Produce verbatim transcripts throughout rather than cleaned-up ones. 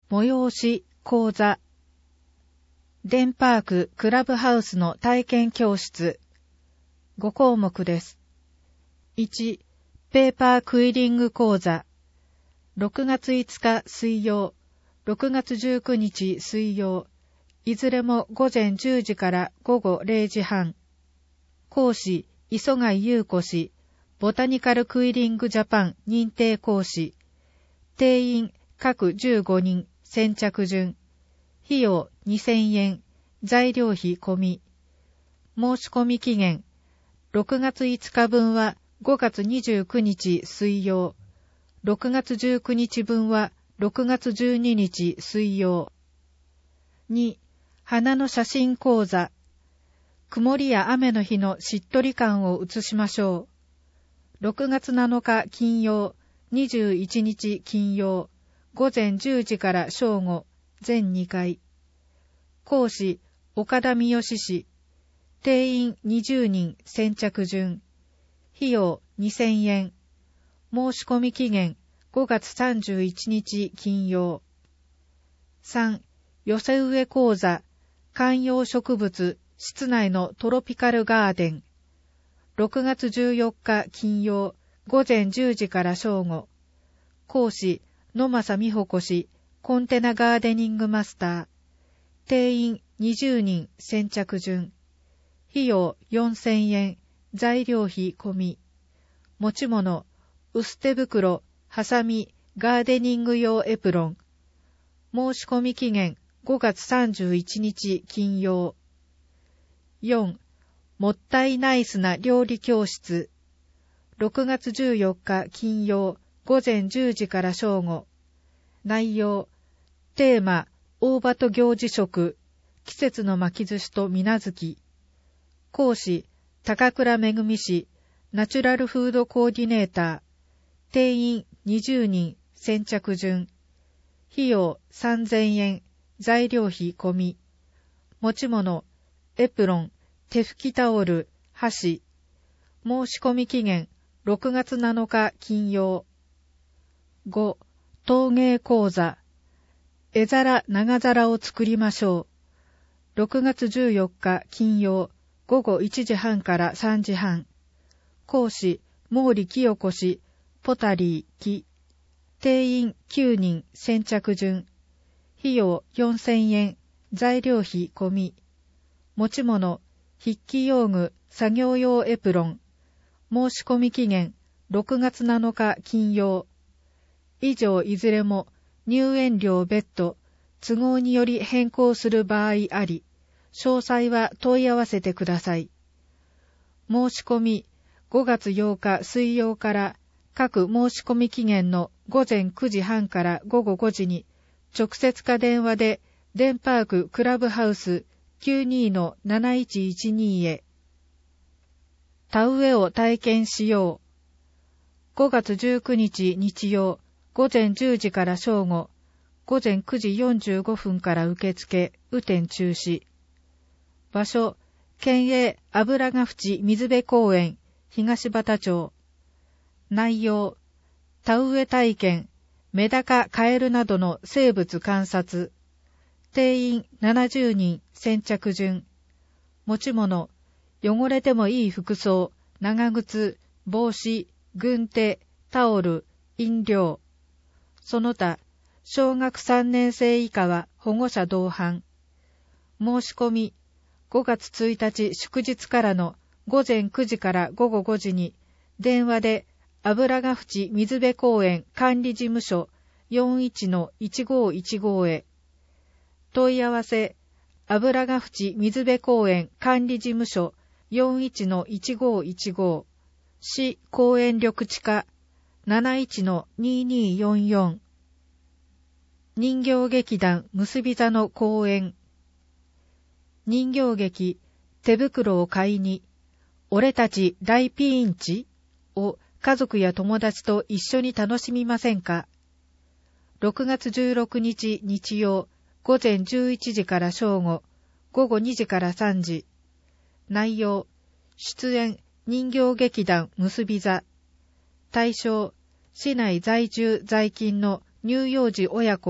催し、講座。デンパーククラブハウスの体験教室。ご項目です。いち、ペーパークイリング講座。ろくがついつか水曜、ろくがつじゅうくにち水曜、いずれもごぜんじゅうじからごごれいじはん。講師、磯貝優子氏、ボタニカルクイリングジャパン認定講師。定員各じゅうごにん、先着順。費用にせんえん、材料費込み。申し込み期限、ろくがついつか分はごがつにじゅうくにち水曜、ろくがつじゅうくにち分はろくがつじゅうににち水曜。に、花の写真講座。曇りや雨の日のしっとり感を写しましょう。ろくがつなのか金曜、にじゅういちにち金曜、ごぜんじゅうじから正午、全にかい。講師、岡田三好氏。定員にじゅうにん、先着順。費用にせんえん。申し込み期限ごがつさんじゅういちにち金曜。さん、寄せ植え講座。観葉植物、室内のトロピカルガーデン。ろくがつじゅうよっか金曜、ごぜんじゅうじから正午。講師、野正美穂子氏、コンテナガーデニングマスター。定員にじゅうにん、先着順。費用よんせんえん、材料費込み。持ち物、薄手袋、ハサミ、ガーデニング用エプロン。申し込み期限ごがつさんじゅういちにち金曜。よん、もったいナイスな料理教室。ろくがつじゅうよっか金曜、ごぜんじゅうじから正午。内容、テーマ、大葉と行事食、季節の巻き寿司と水無月。講師、高倉めぐみ氏、ナチュラルフードコーディネーター。定員にじゅうにん、先着順。費用さんぜんえん、材料費込み。持ち物、エプロン、手拭きタオル、箸。申し込み期限ろくがつなのか金曜。ご、陶芸講座。絵皿長皿を作りましょう。ろくがつじゅうよっか金曜、ごごいちじはんからさんじはん。講師、毛利清子氏、ポタリー、木。定員きゅうにん、先着順。費用よんせんえん、材料費込み。持ち物、筆記用具、作業用エプロン。申し込み期限ろくがつなのか金曜。以上いずれも入園料別途、都合により変更する場合あり、詳細は問い合わせてください。申し込み、ごがつようか水曜から各申し込み期限のごぜんくじはんからごごごじに、直接か電話でデンパーククラブハウス きゅうにーのなないちいちに へ。田植えを体験しよう。ごがつじゅうくにち日曜、ごぜんじゅうじから正午、ごぜんくじよんじゅうごふんから受付、雨天中止。場所、県営油ヶ淵水辺公園、東畑町。内容、田植え体験、メダカ、カエルなどの生物観察。定員ななじゅうにん、先着順。持ち物、汚れてもいい服装、長靴、帽子、軍手、タオル、飲料。その他、小学さんねんせい以下は保護者同伴。申し込み、ごがつついたち祝日からのごぜんくじからごごごじに、電話で油ヶ淵水辺公園管理事務所 よんいちのいちごいちご へ。問い合わせ、油ヶ淵水辺公園管理事務所 よんいちのいちごいちご、市公園緑地課 なないちのににーよんよん。人形劇団結び座の公演。人形劇、手袋を買いに、俺たち大ピンチを家族や友達と一緒に楽しみませんか。ろくがつじゅうろくにち日曜、ごぜんじゅういちじから正午、ごごにじからさんじ。内容、出演人形劇団結び座。対象、市内在住在勤の乳幼児親子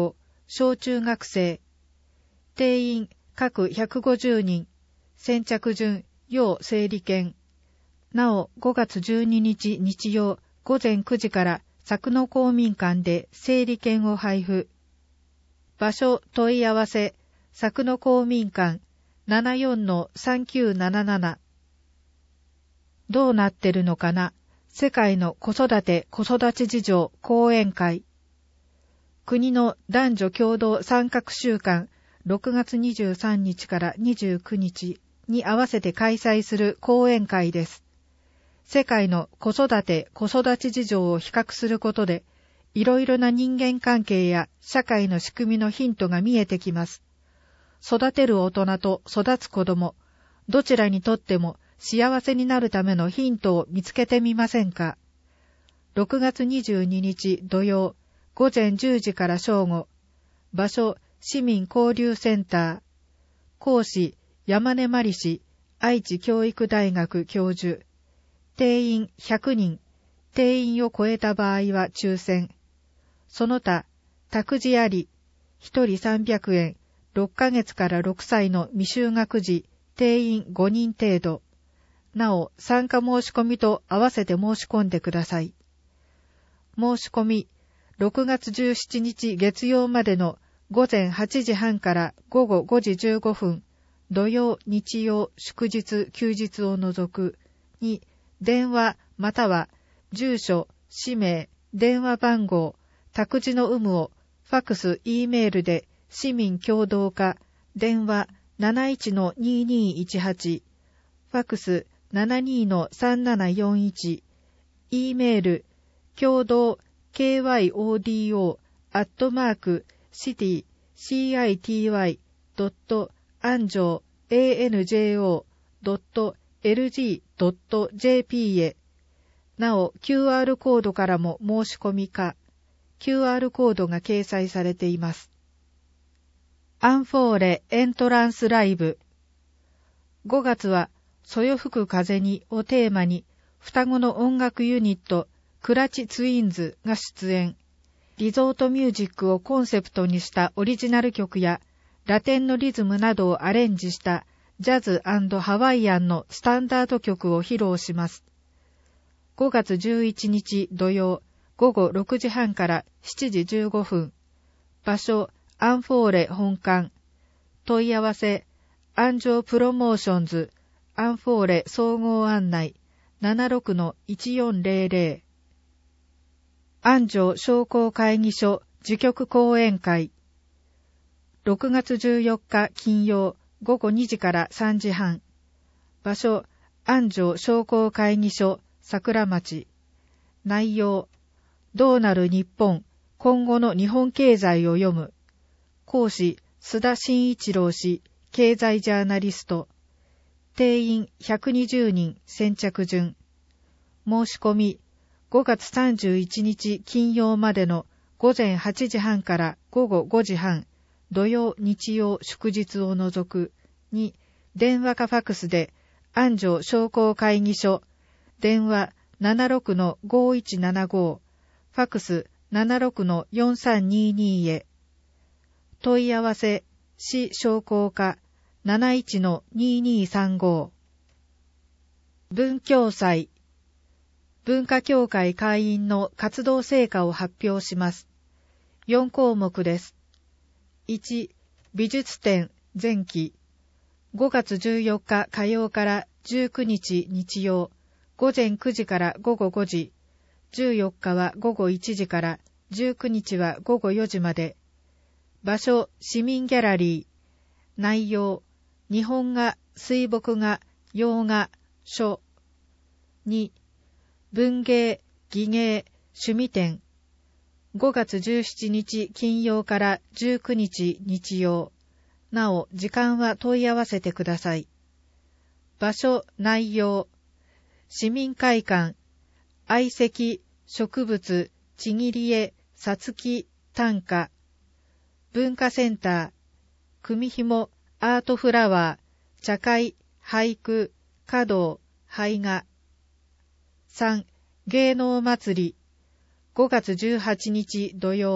小中学生。定員各ひゃくごじゅうにん。先着順、要整理券。なお、ごがつじゅうににち日曜午前くじから佐久野公民館で整理券を配布。場所問い合わせ、佐久野公民館 ななよんのさんきゅうなななな。どうなってるのかな、世界の子育て子育ち事情講演会。国の男女共同参画週間ろくがつにじゅうさんにちからにじゅうくにちに合わせて開催する講演会です。世界の子育て子育ち事情を比較することで、いろいろな人間関係や社会の仕組みのヒントが見えてきます。育てる大人と育つ子供、どちらにとっても幸せになるためのヒントを見つけてみませんか。ろくがつにじゅうににち土曜、午前じゅうじから正午。場所、市民交流センター。講師、山根真理氏、愛知教育大学教授。定員ひゃくにん。定員を超えた場合は抽選。その他、託児あり、ひとりさんびゃくえん、ろっかげつからろくさいの未就学児、定員ごにん程度。なお、参加申し込みと合わせて申し込んでください。申し込み、ろくがつじゅうしちにち月曜までの午前はちじはんから午後ごじじゅうごふん、土曜、日曜、祝日、休日を除くに、電話または住所、氏名、電話番号、託児の有無をファクス、Eメールで市民共同課、電話 なないちのににいちはち、ファクス ななにのさんななよんいち、Eメール共同 ケーワイオーディーオー アットマーク シティ シーアイティーワイ ドット アンジョー アンジョー ドット エルジー ドット ジェーピー へ。なお キューアール コードからも申し込みか、キューアール コードが掲載されています。アンフォーレエントランスライブ。ごがつはそよ吹く風にをテーマに双子の音楽ユニットクラチツインズが出演。リゾートミュージックをコンセプトにしたオリジナル曲やラテンのリズムなどをアレンジしたジャズ&ハワイアンのスタンダード曲を披露します。ごがつじゅういちにち土曜午後ろくじはんからしちじじゅうごふん。場所、アンフォーレ本館。問い合わせ、アンジョープロモーションズ、アンフォーレ総合案内、ななろくのいちよんぜろぜろ。安城商工会議所受局講演会。ろくがつじゅうよっか金曜午後にじからさんじはん。場所、安城商工会議所桜町。内容、どうなる日本、今後の日本経済を読む。講師、須田慎一郎氏、経済ジャーナリスト。定員ひゃくにじゅうにん、先着順。申し込み、ごがつさんじゅういちにち金曜までの午前はちじはんから午後ごじはん、土曜、日曜、祝日を除くに、電話かファクスで、安城商工会議所、電話 ななろくのごいちななご、ファクス ななろくのよんさんにに へ。問い合わせ、市商工課 なないちのににさんご。文教祭。文化協会会員の活動成果を発表します。よんこうもくです。いち、美術展前期。ごがつじゅうよっか火曜からじゅうくにち日曜、午前くじから午後ごじ、じゅうよっかは午後いちじからじゅうくにちは午後よじまで。場所、市民ギャラリー。内容、日本画、水墨画、洋画、書。に、文芸、技芸、趣味展。ごがつじゅうしちにち金曜からじゅうくにち日曜。なお、時間は問い合わせてください。場所、内容。市民会館、愛石、植物、ちぎり絵、さつき、短歌。文化センター、組紐、アートフラワー、茶会、俳句、華道、俳画。さん、芸能祭り。ごがつじゅうはちにち土曜、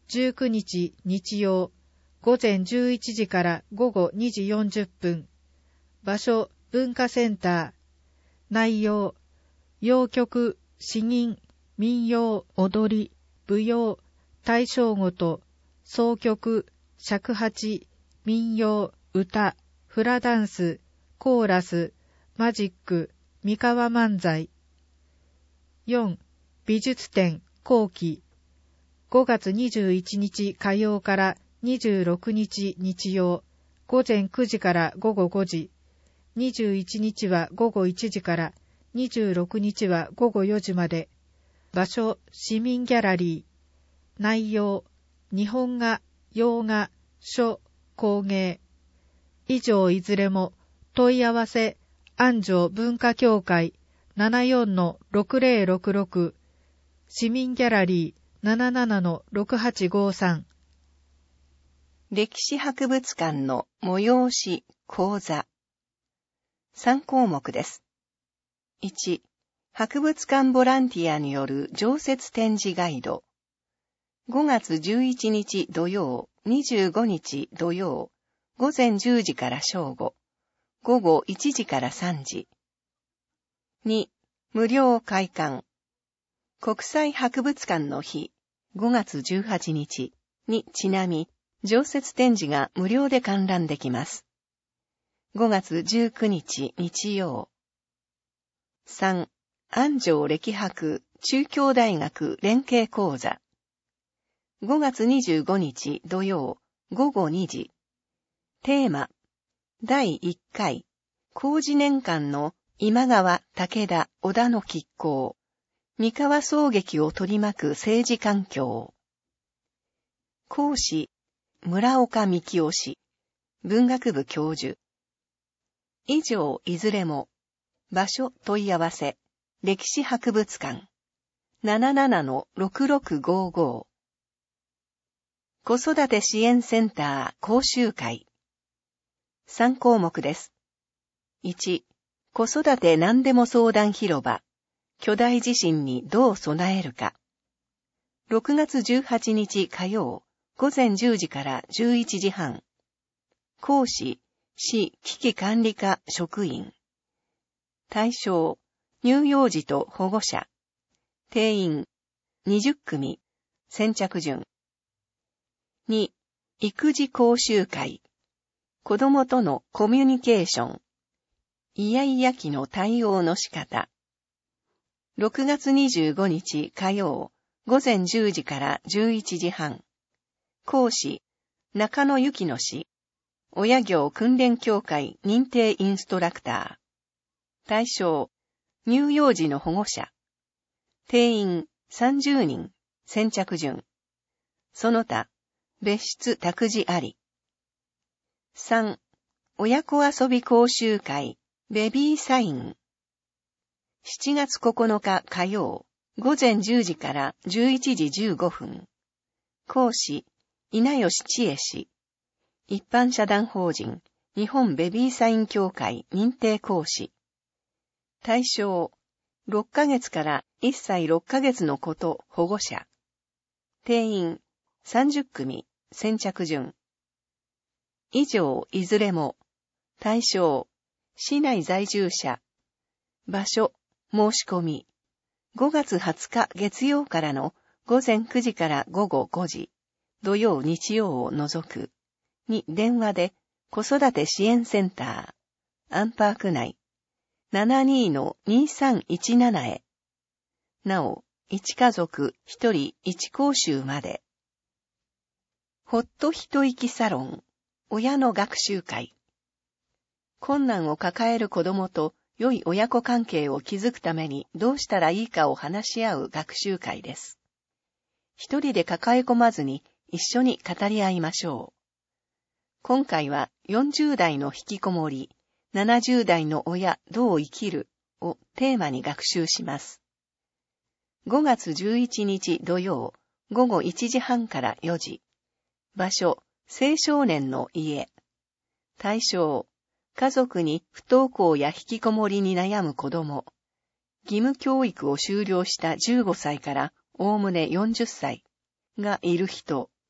じゅうくにち日曜、午前じゅういちじから午後にじよんじゅっぷん。場所、文化センター。内容、謡曲、詩吟、民謡、踊り、舞踊、大正琴、箏曲、尺八、民謡、歌、フラダンス、コーラス、マジック、三河漫才。よん. 美術展後期。ごがつにじゅういちにち火曜からにじゅうろくにち日曜、午前くじから午後ごじ。にじゅういちにちは午後いちじからにじゅうろくにちは午後よじまで。場所、市民ギャラリー。内容、日本画、洋画、書、工芸。以上いずれも問い合わせ、安城文化協会 ななよんのろくぜろろくろく、市民ギャラリー ななななのろくはちごさん。 歴史博物館の催し講座。さんこうもくです。いち. 博物館ボランティアによる常設展示ガイド。ごがつじゅういちにち土曜、にじゅうごにち土曜、午前じゅうじから正午、午後いちじからさんじ。に. 無料開館。国際博物館の日、ごがつじゅうはちにちにちなみ、常設展示が無料で観覧できます。ごがつじゅうくにち日曜。さん. 安城歴博中京大学連携講座。ごがつにじゅうごにち土曜、午後にじ。テーマ、だいいっかい、弘治年間の今川、武田、織田の拮抗。三河騒撃を取り巻く政治環境。講師、村岡幹夫氏、文学部教授。以上いずれも、場所問い合わせ、歴史博物館、ななななのろくろくごご。子育て支援センター講習会。さんこうもくです。いち. 子育て何でも相談広場。巨大地震にどう備えるか。ろくがつじゅうはちにち火曜、午前じゅうじからじゅういちじはん。講師、市危機管理課職員。対象、乳幼児と保護者。定員、にじゅっくみ。先着順。に. 育児講習会。子供とのコミュニケーション。イヤイヤ期の対応の仕方。ろくがつにじゅうごにち火曜、午前じゅうじからじゅういちじはん。講師、中野幸乃氏。親業訓練協会認定インストラクター。対象、乳幼児の保護者。定員さんじゅうにん、先着順。その他、別室託児あり。さん. 親子遊び講習会、ベビーサイン。しちがつここのか火曜、午前じゅうじからじゅういちじじゅうごふん。講師、稲吉千恵氏。一般社団法人、日本ベビーサイン協会認定講師。対象、ろっかげつからいっさいろっかげつの子と保護者。定員、さんじゅっくみ、先着順。以上いずれも、対象、市内在住者。場所、申し込み。ごがつはつか月曜からの午前くじから午後ごじ、土曜日曜を除く。に電話で子育て支援センター、アンパーク内、ななにのにさんいちなな へ。なお、いち家族ひとりいち講習まで。ほっと一息サロン、親の学習会。困難を抱える子供と良い親子関係を築くためにどうしたらいいかを話し合う学習会です。一人で抱え込まずに一緒に語り合いましょう。今回はよんじゅうだいの引きこもり、ななじゅうだいの親どう生きるをテーマに学習します。ごがつじゅういちにち土曜、午後いちじはんからよじ。場所、青少年の家。対象、家族に不登校や引きこもりに悩む子供。義務教育を修了したじゅうごさいからおおむねよんじゅっさいがいる人、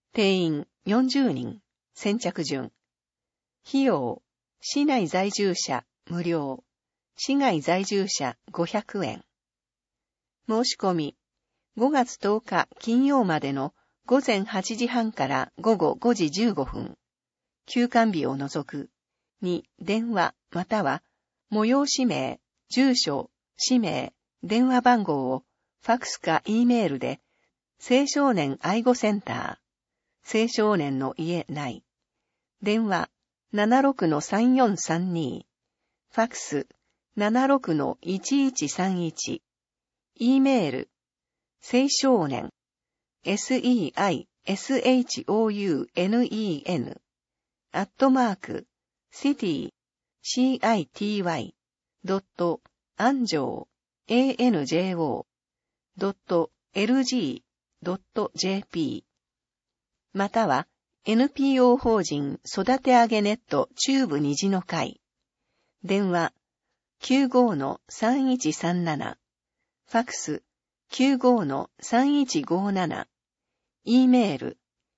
定員よんじゅうにん、先着順。費用、市内在住者無料、市外在住者ごひゃくえん。申し込み、ごがつとおか金曜までのごぜんはちじはんからごごごじじゅうごふん。休館日を除く。に、電話または、催し名、住所、氏名、電話番号をファクスか E メールで、青少年愛護センター、青少年の家内。電話 ななろくのさんよんさんに、ファクス ななろくのいちいちさんいち、E メール、青少年、seishounen、アットマーク、city、city、ドット、安城、anjo、ドット、lg、ドット、jp。または、エヌピーオー 法人育て上げネット中部虹の会。電話 きゅうごのさんいちさんなな。ファクス きゅうごのさんいちごなな。E メール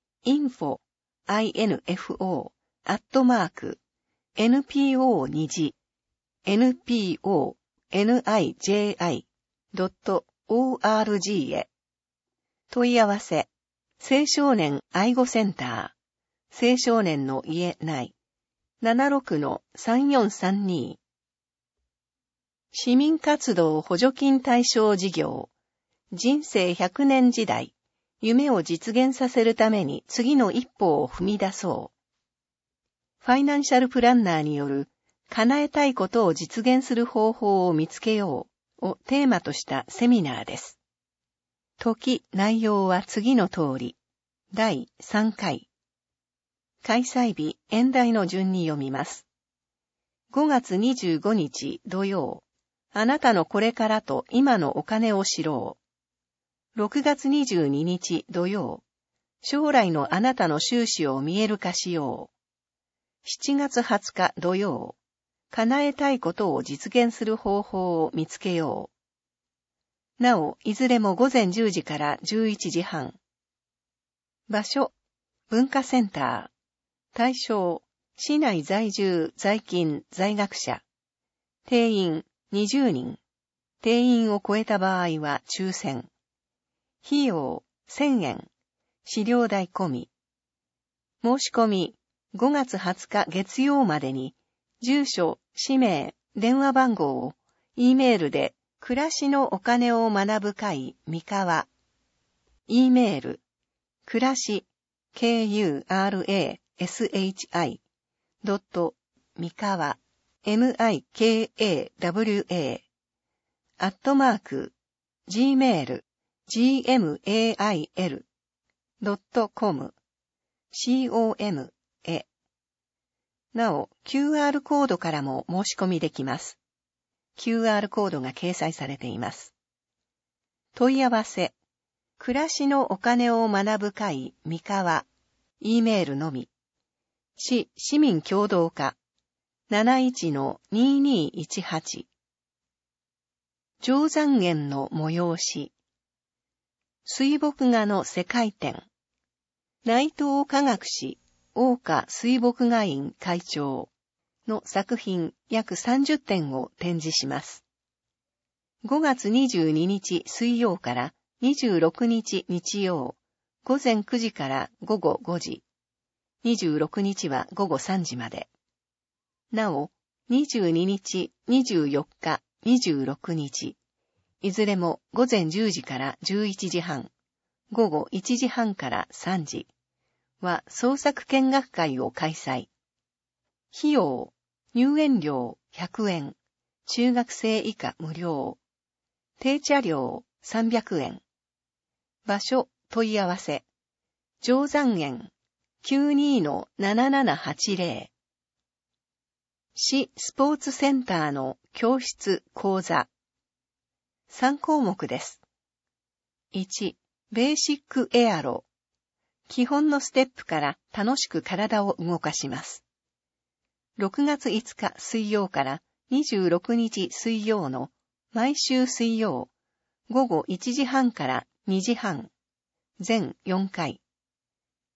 info、info、アットマーク、エヌピーオー にじ、npo、niji、ドット、org へ。問い合わせ。青少年愛護センター、青少年の家内、ななろくのさんよんさんに。市民活動補助金対象事業、人生ひゃくねん時代、夢を実現させるために次の一歩を踏み出そう。ファイナンシャルプランナーによる、叶えたいことを実現する方法を見つけようをテーマとしたセミナーです。時、内容は次の通り。だいさんかい。開催日、演題の順に読みます。ごがつにじゅうごにち土曜。あなたのこれからと今のお金を知ろう。ろくがつにじゅうににち土曜。将来のあなたの収支を見える化しよう。しちがつはつか土曜。叶えたいことを実現する方法を見つけよう。なお、いずれもごぜんじゅうじからじゅういちじはん。場所、文化センター。対象、市内在住、在勤、在学者。定員、にじゅうにん。定員を超えた場合は抽選。費用、せんえん。資料代込み。申し込み、ごがつはつか月曜までに、住所、氏名、電話番号を、E メールで、暮らしのお金を学ぶ会、三河。E メール、暮らし、k-u-r-a-s-h-i、ドット、三河、m-i-k-a-w-a、アットマーク、gmail、gmail、ドットコム、com、へ。なお、キューアール コードからも申し込みできます。キューアール コードが掲載されています。問い合わせ。暮らしのお金を学ぶ会、三河。E メールのみ。市、市民共同課。なないちのににいちはち。定山園の催し。水墨画の世界展。内藤科学士、大岡水墨画院会長。の作品約さんじゅってんを展示します。ごがつにじゅうににち水曜からにじゅうろくにち日曜、ごぜんくじからごごごじ、にじゅうろくにちはごごさんじまで。なお、にじゅうににち、にじゅうよっか、にじゅうろくにち、いずれもごぜんじゅうじからじゅういちじはん、ごごいちじはんからさんじは創作見学会を開催。費用、入園料ひゃくえん、中学生以下無料、定茶料さんびゃくえん。場所、問い合わせ。定山園 きゅうにのななななはちぜろ。市スポーツセンターの教室講座。さんこうもくです。いち、ベーシックエアロ。基本のステップから楽しく体を動かします。ろくがついつか水曜からにじゅうろくにち水曜の毎週水曜、ごごいちじはんからにじはん、全よんかい。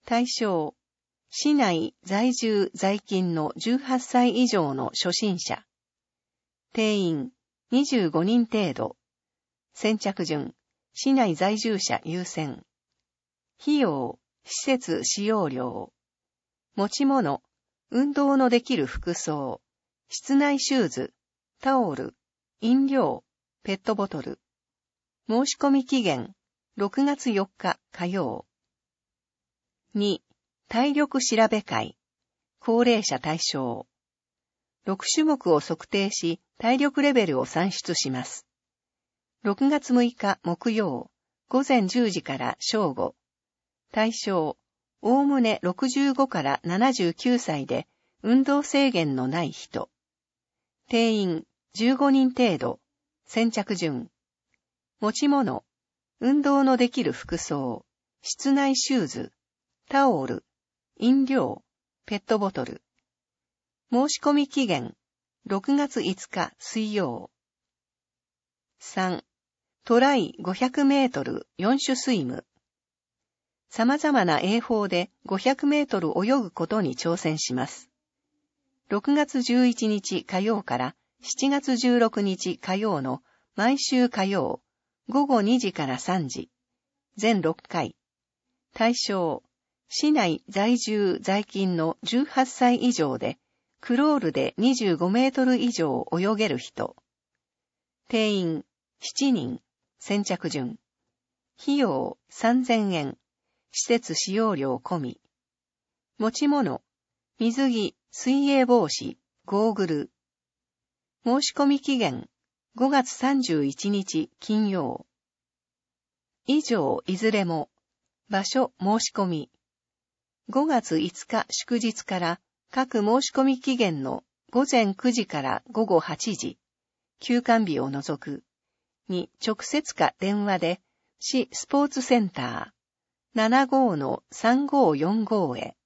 対象、市内在住在勤のじゅうはっさい以上の初心者。定員にじゅうごにん程度。先着順、市内在住者優先。費用、施設使用料。持ち物、運動のできる服装、室内シューズ、タオル、飲料、ペットボトル。申し込み期限、ろくがつよっか火曜。に、体力調べ会。高齢者対象。ろくしゅもくを測定し、体力レベルを算出します。ろくがつむいか木曜、ごぜんじゅうじから正午。対象、おおむねろくじゅうごからななじゅうきゅうさいで、運動制限のない人。定員じゅうごにん程度。先着順。持ち物、運動のできる服装、室内シューズ、タオル、飲料、ペットボトル。申し込み期限、ろくがついつか水曜。さん. トライごひゃくメートルよん種スイム。様々な泳法でごひゃくメートル泳ぐことに挑戦します。ろくがつじゅういちにち火曜からしちがつじゅうろくにち火曜の毎週火曜、ごごにじからさんじ。全ろっかい。対象、市内在住在勤のじゅうはっさい以上で、クロールでにじゅうごメートル以上泳げる人。定員しちにん、先着順。費用さんぜんえん、施設使用料込み。持ち物、水着、水泳帽子、ゴーグル。申し込み期限、ごがつさんじゅういちにち金曜。以上いずれも、場所申し込み。ごがついつか祝日から各申し込み期限のごぜんくじからごごはちじ、休館日を除く、に直接か電話で、市スポーツセンター ななごーのさんごーよんごー へ。